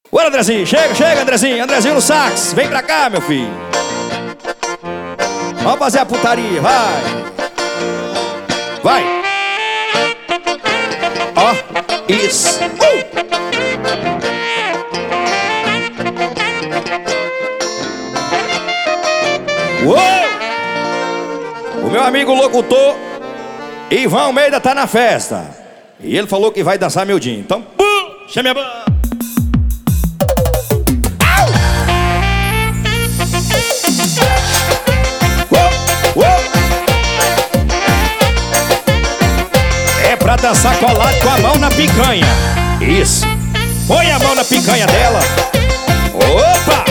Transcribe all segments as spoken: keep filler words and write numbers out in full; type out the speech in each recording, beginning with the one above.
Bora, Andrezinho, chega, chega, Andrezinho. Andrezinho no sax, vem pra cá, meu filho. Vamos fazer a putaria, vai. Vai. Ó, oh, isso. uh. Uou! O meu amigo locutor Ivan Almeida tá na festa. E ele falou que vai dançar meu dia. Então, bum, chame a banda. É pra dançar colado com a mão na picanha. Isso. Põe a mão na picanha dela. Opa!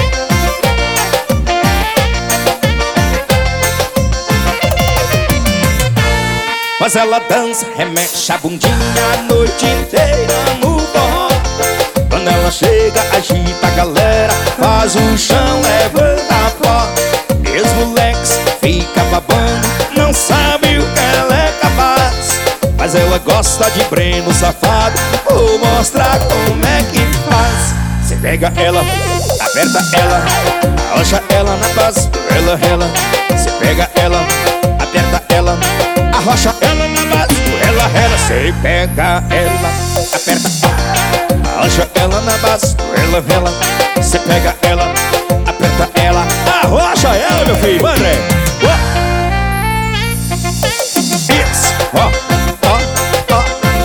Mas ela dança, remexe a bundinha a noite inteira no forró. Quando ela chega, agita a galera, faz o chão, levanta a pó. E os moleques fica babando, não sabe o que ela é capaz. Mas ela gosta de Breno safado, vou mostrar como é que faz. Você pega ela, aperta ela, arrocha ela na base, ela, ela. Você pega ela, aperta ela, arrocha ela na base, ela, ela. Você pega ela, aperta ela, arrocha ela na base, ela, ela. Você pega ela, aperta ela, arrocha ela, meu filho, André. Isso, ó, ó, ó.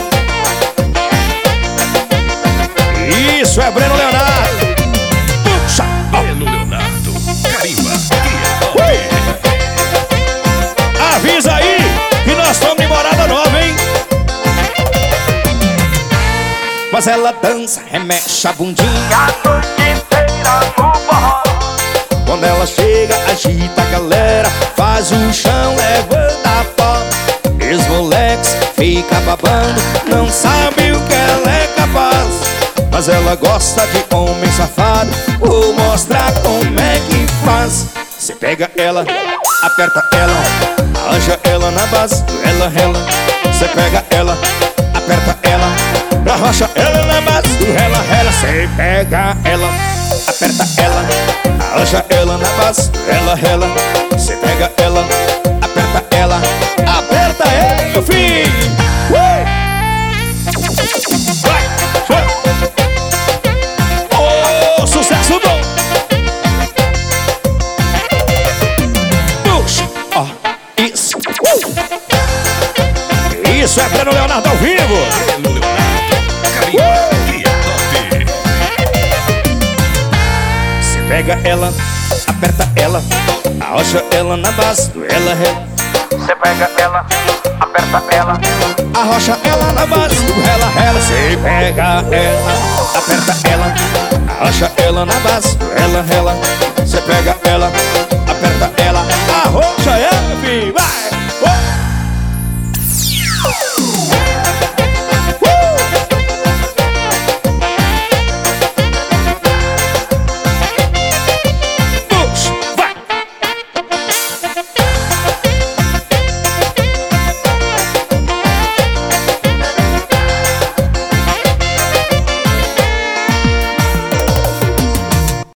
Isso é Breno Leonardo. Puxa, ó. Breno Leonardo, carimba, uh! Avisa aí que nós estamos em Morada Nova, hein? Mas ela dança, remexe a bundinha a noite inteira no forró. Quando ela chega, agita a galera, faz o chão, levanta a pó. E os moleques fica babando, não sabe o que ela é capaz. Mas ela gosta de homem safado, vou mostrar como é que faz. Você pega ela, aperta ela, arranja ela na base, ela, ela. Você pega ela, aperta ela, arrocha ela na base, ela, ela. Você pega ela, aperta ela, arrocha ela na base, ela, ela. Você pega ela, aperta ela, aperta ela, meu filho. Uh! Vai, vai. Oh, sucesso bom. Puxa, ó, isso. Uh! Isso é Breno Leonardo ao vivo. Breno Leonardo, carimba, que top. Você pega ela, aperta ela, arrocha ela na base, ela, ela. Você pega ela, aperta ela, Arrocha ela na base, ela, ela. Você pega ela, aperta ela, arrocha ela na base, ela, ela. Você pega ela, aperta ela, arrocha ela, filho.